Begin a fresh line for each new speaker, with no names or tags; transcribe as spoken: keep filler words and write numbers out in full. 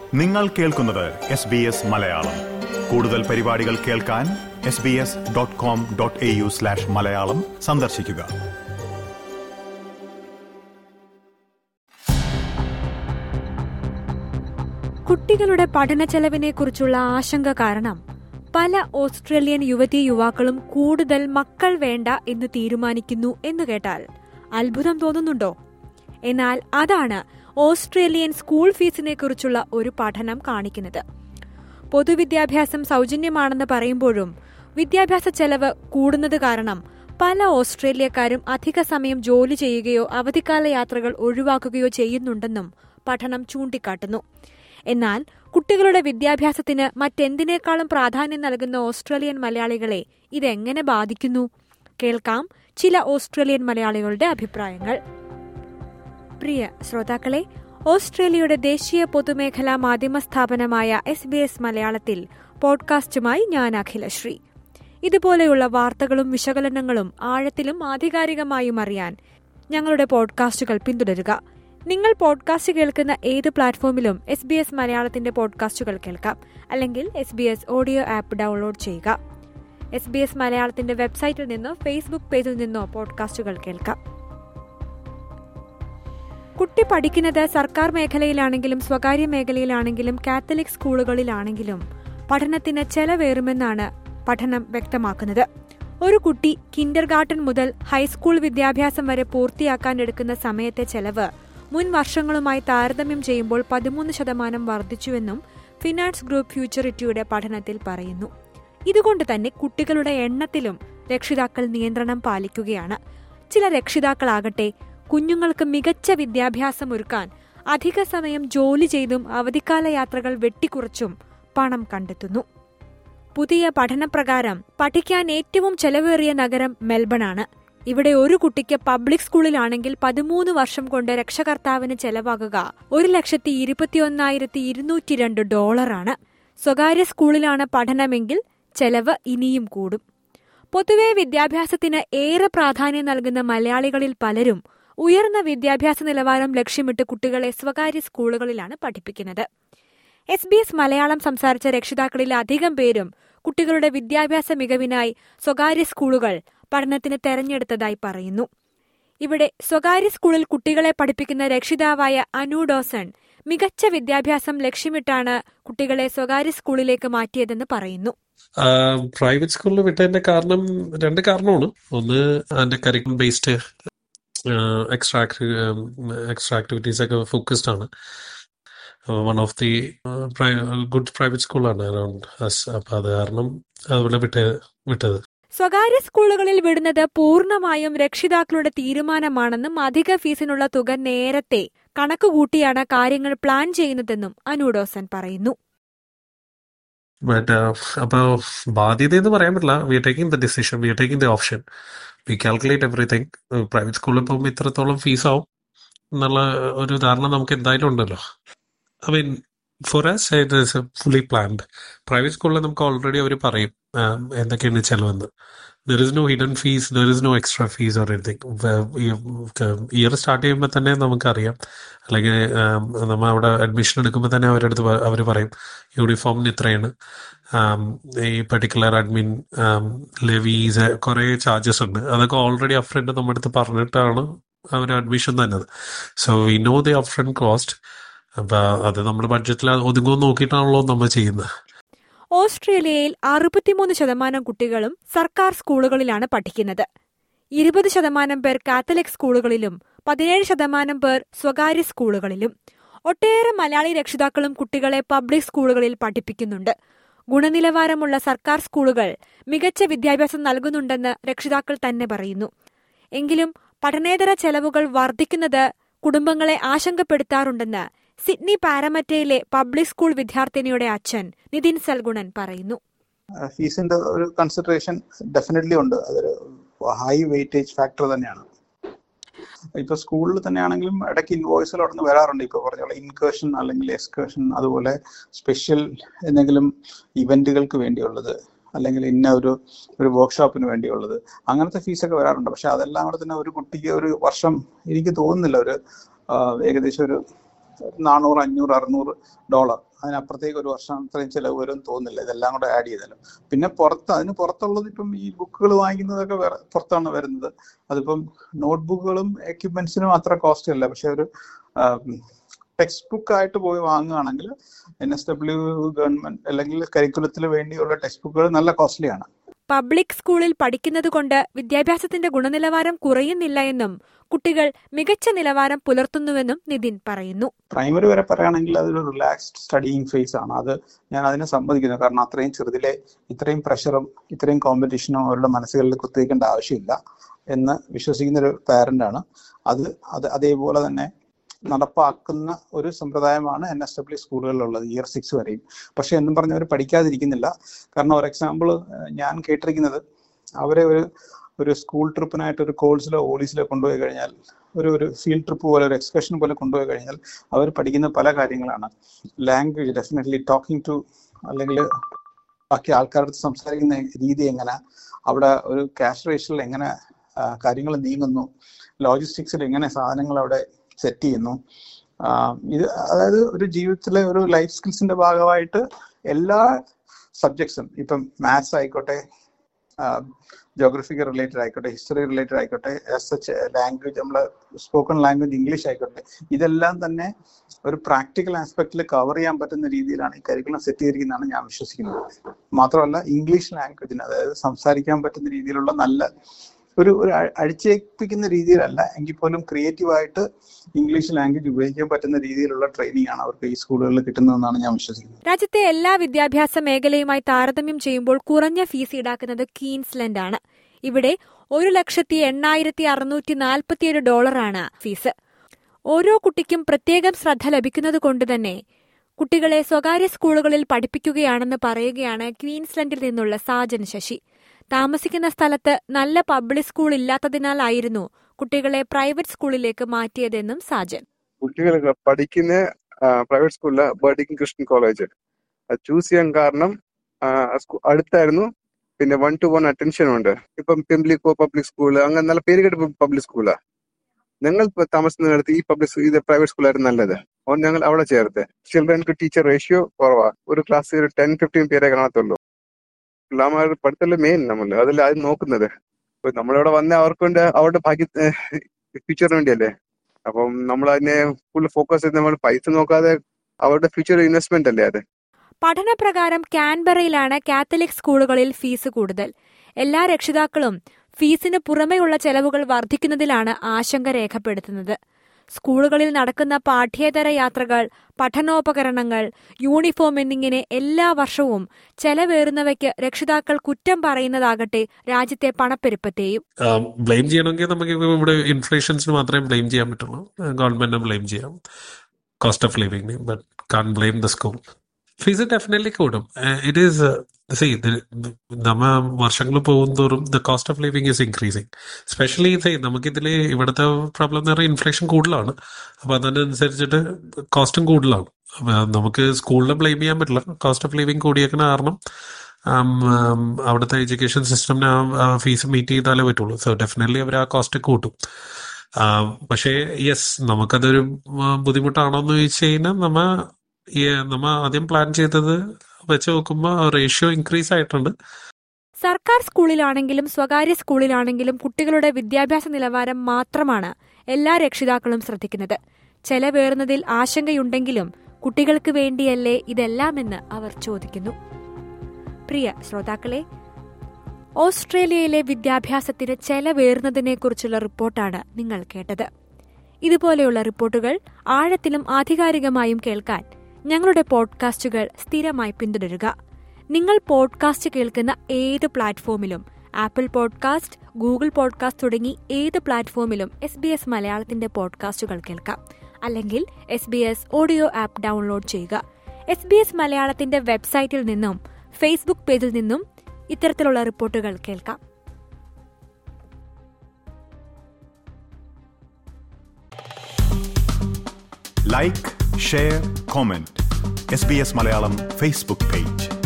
നിങ്ങൾ കേൾക്കുന്നത് S B S Malayalam. കൂടുതൽ പരിപാടികൾ കേൾക്കാൻ S B S dot com dot A U slash Malayalam സന്ദർശിക്കുക.
കുട്ടികളുടെ പഠന ചെലവിനെ കുറിച്ചുള്ള ആശങ്ക കാരണം പല ഓസ്ട്രേലിയൻ യുവതീ യുവാക്കളും കൂടുതൽ മക്കൾ വേണ്ട എന്ന് തീരുമാനിക്കുന്നു എന്ന് കേട്ടാൽ അത്ഭുതം തോന്നുന്നുണ്ടോ? എന്നാൽ അതാണ് ഓസ്ട്രേലിയൻ സ്കൂൾ ഫീസിനെ കുറിച്ചുള്ള ഒരു പഠനം കാണിക്കുന്നത്. പൊതുവിദ്യാഭ്യാസം സൗജന്യമാണെന്ന് പറയുമ്പോഴും വിദ്യാഭ്യാസ ചെലവ് കൂടുന്നത് കാരണം പല ഓസ്ട്രേലിയക്കാരും അധിക സമയം ജോലി ചെയ്യുകയോ അവധിക്കാല യാത്രകൾ ഒഴിവാക്കുകയോ ചെയ്യുന്നുണ്ടെന്നും പഠനം ചൂണ്ടിക്കാട്ടുന്നു. എന്നാൽ കുട്ടികളുടെ വിദ്യാഭ്യാസത്തിന് മറ്റെന്തിനേക്കാളും പ്രാധാന്യം നൽകുന്ന ഓസ്ട്രേലിയൻ മലയാളികളെ ഇതെങ്ങനെ ബാധിക്കുന്നു? കേൾക്കാം ചില ഓസ്ട്രേലിയൻ മലയാളികളുടെ അഭിപ്രായങ്ങൾ. പ്രിയ ശ്രോതാക്കളെ, ഓസ്ട്രേലിയയുടെ ദേശീയ പൊതുമേഖലാ മാധ്യമ സ്ഥാപനമായ എസ് ബി എസ് മലയാളത്തിൽ പോഡ്കാസ്റ്റുമായി ഞാൻ അഖിലശ്രീ. ഇതുപോലെയുള്ള വാർത്തകളും വിശകലനങ്ങളും ആഴത്തിലും ആധികാരികമായും അറിയാൻ ഞങ്ങളുടെ പോഡ്കാസ്റ്റുകൾ പിന്തുടരുക. നിങ്ങൾ പോഡ്കാസ്റ്റ് കേൾക്കുന്ന ഏത് പ്ലാറ്റ്ഫോമിലും എസ് ബി എസ് മലയാളത്തിന്റെ പോഡ്കാസ്റ്റുകൾ കേൾക്കാം, അല്ലെങ്കിൽ S B S audio app download ചെയ്യുക. എസ് ബി എസ് മലയാളത്തിന്റെ വെബ്സൈറ്റിൽ നിന്നോ ഫേസ്ബുക്ക് പേജിൽ നിന്നോ പോഡ്കാസ്റ്റുകൾ കേൾക്കാം. കുട്ടി പഠിക്കുന്നത് സർക്കാർ മേഖലയിലാണെങ്കിലും സ്വകാര്യ മേഖലയിലാണെങ്കിലും കാത്തലിക് സ്കൂളുകളിലാണെങ്കിലും പഠനത്തിന് ചെലവേറുമെന്നാണ് പഠനം വ്യക്തമാക്കുന്നത്. ഒരു കുട്ടി കിൻഡർ ഗാർട്ടൻ മുതൽ ഹൈസ്കൂൾ വിദ്യാഭ്യാസം വരെ പൂർത്തിയാക്കാൻ എടുക്കുന്ന സമയത്തെ ചെലവ് മുൻ വർഷങ്ങളുമായി താരതമ്യം ചെയ്യുമ്പോൾ പതിമൂന്ന് ശതമാനം വർദ്ധിച്ചുവെന്നും ഫിനാൻസ് ഗ്രൂപ്പ് ഫ്യൂച്ചറിറ്റിയുടെ പഠനത്തിൽ പറയുന്നു. ഇതുകൊണ്ട് തന്നെ കുട്ടികളുടെ എണ്ണത്തിലും രക്ഷിതാക്കൾ നിയന്ത്രണം പാലിക്കുകയാണ്. ചില രക്ഷിതാക്കളാകട്ടെ കുഞ്ഞുങ്ങൾക്ക് മികച്ച വിദ്യാഭ്യാസം ഒരുക്കാൻ അധിക സമയം ജോലി ചെയ്തും അവധിക്കാല യാത്രകൾ വെട്ടിക്കുറച്ചും പണം കണ്ടെത്തുന്നു. പുതിയ പഠനപ്രകാരം പഠിക്കാൻ ഏറ്റവും ചെലവേറിയ നഗരം മെൽബൺ ആണ്. ഇവിടെ ഒരു കുട്ടിക്ക് പബ്ലിക് സ്കൂളിലാണെങ്കിൽ പതിമൂന്ന് വർഷം കൊണ്ട് രക്ഷകർത്താവിന് ചെലവാകുക ഒരു ലക്ഷത്തി ഇരുപത്തിയൊന്നായിരത്തി ഇരുന്നൂറ്റി രണ്ട് ഡോളറാണ്. സ്വകാര്യ സ്കൂളിലാണ് പഠനമെങ്കിൽ ചെലവ് ഇനിയും കൂടും. പൊതുവെ വിദ്യാഭ്യാസത്തിന് ഏറെ പ്രാധാന്യം നൽകുന്ന മലയാളികളിൽ പലരും ഉയർന്ന വിദ്യാഭ്യാസ നിലവാരം ലക്ഷ്യമിട്ട് കുട്ടികളെ സ്വകാര്യ സ്കൂളുകളിലാണ് പഠിപ്പിക്കുന്നത്. എസ് ബി എസ് മലയാളം സംസാരിച്ച രക്ഷിതാക്കളിൽ അധികം പേരും കുട്ടികളുടെ വിദ്യാഭ്യാസ മികവിനായി സ്വകാര്യ സ്കൂളുകൾ പഠനത്തിന് തെരഞ്ഞെടുത്തതായി പറയുന്നു. ഇവിടെ സ്വകാര്യ സ്കൂളിൽ കുട്ടികളെ പഠിപ്പിക്കുന്ന രക്ഷിതാവായ അനു ഡോസൺ മികച്ച വിദ്യാഭ്യാസം ലക്ഷ്യമിട്ടാണ് കുട്ടികളെ സ്വകാര്യ സ്കൂളിലേക്ക് മാറ്റിയതെന്ന് പറയുന്നു.
പ്രൈവറ്റ് സ്കൂളിൽ വിട്ടതിന്റെ കാരണം രണ്ട് കാരണമാണ്. ഒന്ന്, അതിന്റെ curriculum based extra extra activities ഒക്കെ ഫോക്കസ്ഡ് ആണ്. One of the good private സ്കൂളാണ് അറൌണ്ട് അസ്. അപ്പൊ അത് കാരണം അതുപോലെ വിട്ട വിട്ടത്
സ്വകാര്യ സ്കൂളുകളിൽ വിടുന്നത് പൂർണ്ണമായും രക്ഷിതാക്കളുടെ തീരുമാനമാണെന്നും അധിക ഫീസിനുള്ള തുക നേരത്തെ കണക്കുകൂട്ടിയാണ് കാര്യങ്ങൾ പ്ലാൻ ചെയ്യുന്നതെന്നും അനുഡോസൻ പറയുന്നു.
ബട്ട് അപ്പൊ ബാധ്യത എന്ന് പറയാൻ പറ്റില്ല. We are taking the decision, we are taking the option, we calculate everything. Private സ്കൂളിൽ പോകുമ്പോൾ ഇത്രത്തോളം ഫീസ് ആവും എന്നുള്ള ഒരു ധാരണ നമുക്ക് എന്തായാലും ഉണ്ടല്ലോ. I mean for us it is fully planned. Private സ്കൂളിൽ നമുക്ക് ഓൾറെഡി അവർ പറയും എന്തൊക്കെയാണ് ചെലവെന്ന്. There is no hidden fees, there is no extra fees or anything. Year start ചെയ്യുമ്പോൾ തന്നെ നമുക്കറിയാം, അല്ലെങ്കിൽ നമ്മൾ അവിടെ അഡ്മിഷൻ എടുക്കുമ്പോൾ തന്നെ അവരുടെ അടുത്ത് അവർ പറയും യൂണിഫോമിന് ഇത്രയാണ്, ഈ പർട്ടിക്കുലർ അഡ്മിൻ ലെവീസ്, കുറേ ചാർജസ് ഉണ്ട്. അതൊക്കെ ഓൾറെഡി അപ്ഫ്രണ്ട് നമ്മുടെ അടുത്ത് പറഞ്ഞിട്ടാണ് അവർ അഡ്മിഷൻ തന്നത്. So we know the upfront cost. അപ്പൊ അത് നമ്മുടെ ബഡ്ജറ്റിൽ ഒതുങ്ങുമെന്ന് നോക്കിയിട്ടാണല്ലോ നമ്മൾ ചെയ്യുന്നത്.
ഓസ്ട്രേലിയയിൽ അറുപത്തിമൂന്ന് ശതമാനം കുട്ടികളും സർക്കാർ സ്കൂളുകളിലാണ് പഠിക്കുന്നത്. ഇരുപത് ശതമാനം പേർ കാത്തലിക് സ്കൂളുകളിലും പതിനേഴ് ശതമാനം പേർ സ്വകാര്യ സ്കൂളുകളിലും. ഒട്ടേറെ മലയാളി രക്ഷിതാക്കളും കുട്ടികളെ പബ്ലിക് സ്കൂളുകളിൽ പഠിപ്പിക്കുന്നുണ്ട്. ഗുണനിലവാരമുള്ള സർക്കാർ സ്കൂളുകൾ മികച്ച വിദ്യാഭ്യാസം നൽകുന്നുണ്ടെന്ന് രക്ഷിതാക്കൾ തന്നെ പറയുന്നു. എങ്കിലും പഠനേതര ചെലവുകൾ വർദ്ധിക്കുന്നത് കുടുംബങ്ങളെ ആശങ്കപ്പെടുത്താറുണ്ടെന്ന് സിഡ്നി പാരമറ്റയിലെ പബ്ലിക് സ്കൂൾ വിദ്യാർത്ഥിനിയുടെ അച്ഛൻ നിതിൻ സൽഗുണൻ പറയുന്നു.
ഫീസിന്റെ ഒരു കൺസിഡറേഷൻ ഡെഫിനറ്റ്ലി ഉണ്ട്. അതൊരു ഹൈ വെയിറ്റേജ് ഫാക്ടർ തന്നെയാണ്. ഇപ്പൊ സ്കൂളിൽ തന്നെയാണെങ്കിലും ഇടയ്ക്ക് ഇൻവോയ്സിൽ അവിടെ നിന്ന് വരാറുണ്ട്. ഇപ്പൊ പറഞ്ഞ ഇൻകേർഷൻ അല്ലെങ്കിൽ എക്സ്കേർഷൻ, അതുപോലെ സ്പെഷ്യൽ എന്തെങ്കിലും ഇവന്റുകൾക്ക് വേണ്ടിയുള്ളത്, അല്ലെങ്കിൽ ഇന്ന ഒരു ഒരു വർക്ക്ഷോപ്പിന് വേണ്ടിയുള്ളത്, അങ്ങനത്തെ ഫീസൊക്കെ വരാറുണ്ട്. പക്ഷെ അതെല്ലാം കൂടെ തന്നെ ഒരു കുട്ടിക്ക് ഒരു വർഷം എനിക്ക് തോന്നുന്നില്ല ഒരു ഏകദേശം ഒരു നാനൂറ് അഞ്ഞൂറ് അറുന്നൂറ് ഡോളർ, അതിനപ്പുറത്തേക്ക് ഒരു വർഷം അത്രയും ചിലവ് വരും തോന്നുന്നില്ല, ഇതെല്ലാം കൂടെ ആഡ് ചെയ്താലും. പിന്നെ പുറത്ത് അതിന് പുറത്തുള്ളത് ഇപ്പം ഈ ബുക്കുകൾ വാങ്ങിക്കുന്നതൊക്കെ വേറെ പുറത്താണ് വരുന്നത്. അതിപ്പം നോട്ട് ബുക്കുകളും എക്യുപ്മെന്റ്സിനും അത്ര കോസ്റ്റ് അല്ല. പക്ഷെ ഒരു ടെക്സ്റ്റ് ബുക്ക് ആയിട്ട് പോയി വാങ്ങുകയാണെങ്കിൽ എൻ എസ് ഡബ്ല്യു ഗവൺമെന്റ് അല്ലെങ്കിൽ കരിക്കുലത്തിന് വേണ്ടിയുള്ള ടെക്സ്റ്റ് ബുക്കുകൾ നല്ല കോസ്റ്റ്ലിയാണ്.
പബ്ലിക് സ്കൂളിൽ പഠിക്കുന്നത് കൊണ്ട് വിദ്യാഭ്യാസത്തിന്റെ ഗുണനിലവാരം കുറയുന്നില്ല എന്നും കുട്ടികൾ മികച്ച നിലവാരം പുലർത്തുന്നുവെന്നും നിതിൻ പറയുന്നു.
പ്രൈമറി വരെ പറയുകയാണെങ്കിൽ അതൊരു റിലാക്സ്ഡ് സ്റ്റഡിയിങ് ഫേസ് ആണ്. അത് ഞാൻ അതിനെ സമ്മതിക്കുന്നു. കാരണം അത്രയും ചെറുതിലെ ഇത്രയും പ്രഷറും ഇത്രയും കോമ്പറ്റീഷനും അവരുടെ മനസ്സുകളിൽ കുത്തിവയ്ക്കേണ്ട ആവശ്യമില്ല എന്ന് വിശ്വസിക്കുന്ന ഒരു പാരന്റ് ആണ്. അത് അത് അതേപോലെ തന്നെ നടപ്പാക്കുന്ന ഒരു സമ്പ്രദായമാണ് എൻ എസ് ഡബ്ല്യു സ്കൂളുകളിലുള്ളത് ഇയർ സിക്സ് വരെയും. പക്ഷെ എന്നും പറഞ്ഞവർ പഠിക്കാതിരിക്കുന്നില്ല. കാരണം ഒരു എക്സാമ്പിൾ ഞാൻ കേട്ടിരിക്കുന്നത്, അവരെ ഒരു ഒരു സ്കൂൾ ട്രിപ്പിനായിട്ട് ഒരു കോഴ്സിലോ ഓളീസിലോ കൊണ്ടുപോയി കഴിഞ്ഞാൽ, ഒരു ഒരു ഫീൽഡ് ട്രിപ്പ് പോലെ ഒരു എക്സ്കർഷൻ പോലെ കൊണ്ടുപോയി കഴിഞ്ഞാൽ അവർ പഠിക്കുന്ന പല കാര്യങ്ങളാണ്. ലാംഗ്വേജ് ഡെഫിനറ്റ്ലി ടോക്കിംഗ് ടു, അല്ലെങ്കിൽ ബാക്കി ആൾക്കാരുടെ സംസാരിക്കുന്ന രീതി എങ്ങനെ, അവിടെ ഒരു ക്യാഷ് റേഷ്യൽ എങ്ങനെ കാര്യങ്ങൾ നീങ്ങുന്നു, ലോജിസ്റ്റിക്സിൽ എങ്ങനെ സാധനങ്ങൾ അവിടെ സെറ്റ് ചെയ്യുന്നു. ഇത് അതായത് ഒരു ജീവിതത്തിലെ ഒരു ലൈഫ് സ്കിൽസിന്റെ ഭാഗമായിട്ട് എല്ലാ സബ്ജക്ട്സും, ഇപ്പം മാത്സ് ആയിക്കോട്ടെ, ജോഗ്രഫിക്ക് റിലേറ്റഡ് ആയിക്കോട്ടെ, ഹിസ്റ്ററി റിലേറ്റഡ് ആയിക്കോട്ടെ, എസ് എച്ച് ലാംഗ്വേജ്, നമ്മളെ സ്പോക്കൺ ലാംഗ്വേജ് ഇംഗ്ലീഷ് ആയിക്കോട്ടെ, ഇതെല്ലാം തന്നെ ഒരു പ്രാക്ടിക്കൽ ആസ്പെക്റ്റിൽ കവർ ചെയ്യാൻ പറ്റുന്ന രീതിയിലാണ് ഈ കരിക്കുലം സെറ്റ് ചെയ്തിരിക്കുന്നതാണ് ഞാൻ വിശ്വസിക്കുന്നത്. മാത്രമല്ല ഇംഗ്ലീഷ് ലാംഗ്വേജിന്, അതായത് സംസാരിക്കാൻ പറ്റുന്ന രീതിയിലുള്ള നല്ല ഒരു ഒരു അടിച്ചേൽപ്പിക്കുന്ന രീതിയിലല്ല എങ്കിൽ പോലും ക്രിയേറ്റീവായിട്ട് ഇംഗ്ലീഷ് ലാംഗ്വേജ് ഉപയോഗിക്കാൻ പറ്റുന്ന രീതിയിലുള്ള ട്രെയിനിങ് ആണ് അവർക്ക് ഈ സ്കൂളുകളിൽ കിട്ടുന്നതെന്നാണ് ഞാൻ വിശ്വസിക്കുന്നത്.
രാജ്യത്തെ എല്ലാ വിദ്യാഭ്യാസ മേഖലയുമായി താരതമ്യം ചെയ്യുമ്പോൾ കുറഞ്ഞ ഫീസ് ഈടാക്കുന്നത് ക്വീൻസ്ലൻഡ് ആണ്. ഇവിടെ ഒരു ലക്ഷത്തി എണ്ണായിരത്തി അറുന്നൂറ്റി നാൽപ്പത്തിയേഴ് ഡോളറാണ് ഫീസ്. ഓരോ കുട്ടിക്കും പ്രത്യേകം ശ്രദ്ധ ലഭിക്കുന്നത് കൊണ്ട് തന്നെ കുട്ടികളെ സ്വകാര്യ സ്കൂളുകളിൽ പഠിപ്പിക്കുകയാണെന്ന് പറയുകയാണ് ക്വീൻസ്ലൻഡിൽ നിന്നുള്ള സാജൻ ശശി. താമസിക്കുന്ന സ്ഥലത്ത് നല്ല പബ്ലിക് സ്കൂൾ ഇല്ലാത്തതിനാലായിരുന്നു കുട്ടികളെ പ്രൈവറ്റ് സ്കൂളിലേക്ക് മാറ്റിയതെന്നും സാജൻ.
കുട്ടികൾ പഠിക്കുന്ന പ്രൈവറ്റ് സ്കൂളില് ബർഡിംഗ് ക്രിസ്ത്യൻ കോളേജ് ചൂസ് ചെയ്യാൻ കാരണം അടുത്തായിരുന്നു. പിന്നെ വൺ ടു വൺ അറ്റൻഷൻ ഉണ്ട്. ഇപ്പം പിംബ്ലിക്കോ പബ്ലിക് സ്കൂള്, അങ്ങനെ നല്ല പേര് കേട്ട പബ്ലിക് സ്കൂളാ. ഞങ്ങൾ താമസിക്കുന്നിടത്ത് ഈ പബ്ലിക് ഇത് പ്രൈവറ്റ് സ്കൂളായിരുന്നു നല്ലത്. അതുകൊണ്ട് ഞങ്ങൾ അവിടെ ചേർത്ത്. ചിൽഡ്രൻക്ക് ടീച്ചർ റേഷ്യോ കുറവാ. ഒരു ക്ലാസ്സിൽ ഒരു ടെൻ ഫിഫ്റ്റീൻ പേരെ കാണത്തുള്ളൂ. പിള്ളേർ പഠിത്തല്ലേ മെയിൻ, നമ്മൾ അതല്ല അത് നോക്കുന്നത്. ഇപ്പൊ നമ്മളിവിടെ വന്ന അവർക്കൊണ്ട് അവരുടെ ഭാഗ്യ ഫ്യൂച്ചറിന് വേണ്ടിയല്ലേ. അപ്പം നമ്മൾ അതിനെ ഫുൾ ഫോക്കസ് ചെയ്ത് നമ്മൾ പൈസ നോക്കാതെ അവരുടെ ഫ്യൂച്ചർ ഇൻവെസ്റ്റ്മെന്റ് അല്ലേ അത്.
പഠനപ്രകാരം കാൻബറയിലാണ് കാത്തലിക് സ്കൂളുകളിൽ ഫീസ് കൂടുതൽ. എല്ലാ രക്ഷിതാക്കളും ഫീസിന് പുറമെയുള്ള ചെലവുകൾ വർദ്ധിക്കുന്നതിലാണ് ആശങ്ക രേഖപ്പെടുത്തുന്നത്. സ്കൂളുകളിൽ നടക്കുന്ന പാഠ്യേതര യാത്രകൾ, പഠനോപകരണങ്ങൾ, യൂണിഫോം എന്നിങ്ങനെ എല്ലാ വർഷവും ചെലവേറുന്നവയ്ക്ക് രക്ഷിതാക്കൾ കുറ്റം പറയുന്നതാകട്ടെ രാജ്യത്തെ പണപ്പെരുപ്പത്തെയും.
ബ്ലെയിം ചെയ്യണമെങ്കിൽ നമുക്ക് ഇവിടെ ഇൻഫ്ലേഷൻസിന് മാത്രമേ ബ്ലെയിം ചെയ്യാൻ പറ്റുള്ളൂ. ഗവൺമെന്റിനെ ബ്ലെയിം ചെയ്യാം, cost of living, but can blame the school. Fees definitely കൂടും. ഇറ്റ് ഈസ് സി നമ്മ വർഷങ്ങൾ പോകും തോറും the cost of living is increasing. Specially see നമുക്കിതിൽ ഇവിടുത്തെ പ്രോബ്ലം എന്ന് പറഞ്ഞാൽ ഇൻഫ്ലേഷൻ കൂടുതലാണ്. അപ്പൊ അതിനനുസരിച്ചിട്ട് കോസ്റ്റും കൂടുതലാണ്. നമുക്ക് സ്കൂളിനെ ബ്ലെയിം ചെയ്യാൻ പറ്റില്ല. കോസ്റ്റ് ഓഫ് ലിവിംഗ് കൂടിയേക്കുന്ന കാരണം അവിടുത്തെ എഡ്യൂക്കേഷൻ സിസ്റ്റമിന് ഫീസ് മീറ്റ് ചെയ്താലേ പറ്റുള്ളൂ. സോ ഡെഫിനറ്റ്ലി അവർ ആ കോസ്റ്റ് കൂട്ടും. പക്ഷേ യെസ്, നമുക്കതൊരു ബുദ്ധിമുട്ടാണോ എന്ന് ചോദിച്ചു കഴിഞ്ഞാൽ നമ്മ നമ്മ ആദ്യം പ്ലാൻ ചെയ്തത് വെച്ച് നോക്കുമ്പോൾ റേഷ്യോ ഇൻക്രീസ് ആയിട്ടുണ്ട്.
സർക്കാർ സ്കൂളിലാണെങ്കിലും സ്വകാര്യ സ്കൂളിലാണെങ്കിലും കുട്ടികളുടെ വിദ്യാഭ്യാസ നിലവാരം മാത്രമാണ് എല്ലാ രക്ഷിതാക്കളും ശ്രദ്ധിക്കുന്നത്. ചെലവേറുന്നതിൽ ആശങ്കയുണ്ടെങ്കിലും കുട്ടികൾക്ക് വേണ്ടിയല്ലേ ഇതെല്ലാമെന്ന് അവർ ചോദിക്കുന്നു. പ്രിയ ശ്രോതാക്കളെ, ഓസ്ട്രേലിയയിലെ വിദ്യാഭ്യാസത്തിന് ചെലവേറുന്നതിനെക്കുറിച്ചുള്ള റിപ്പോർട്ടാണ് നിങ്ങൾ കേട്ടത്. ഇതുപോലെയുള്ള റിപ്പോർട്ടുകൾ ആഴത്തിലും ആധികാരികമായും കേൾക്കാൻ ഞങ്ങളുടെ പോഡ്കാസ്റ്റുകൾ സ്ഥിരമായി പിന്തുടരുക. നിങ്ങൾ പോഡ്കാസ്റ്റ് കേൾക്കുന്ന ഏത് പ്ലാറ്റ്ഫോമിലും, ആപ്പിൾ പോഡ്കാസ്റ്റ്, ഗൂഗിൾ പോഡ്കാസ്റ്റ് തുടങ്ങി ഏത് പ്ലാറ്റ്ഫോമിലും എസ് ബി എസ് മലയാളത്തിന്റെ പോഡ്കാസ്റ്റുകൾ കേൾക്കാം. അല്ലെങ്കിൽ S B S audio app download ചെയ്യുക. എസ് ബി എസ് മലയാളത്തിന്റെ വെബ്സൈറ്റിൽ നിന്നും ഫേസ്ബുക്ക് പേജിൽ നിന്നും ഇത്തരത്തിലുള്ള റിപ്പോർട്ടുകൾ കേൾക്കാം.
Like, share, comment. S B S Malayalam Facebook page.